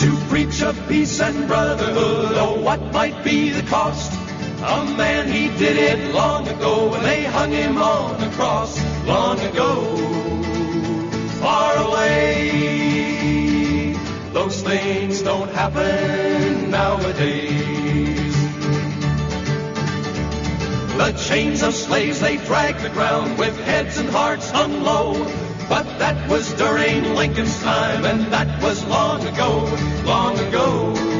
to preach of peace and brotherhood. Oh, what might be the cost? A man, he did it long ago, and they hung him on the cross long ago. Far away, those things don't happen nowadays. The chains of slaves, they dragged the ground with heads and hearts hung low. But that was during Lincoln's time, and that was long ago, long ago.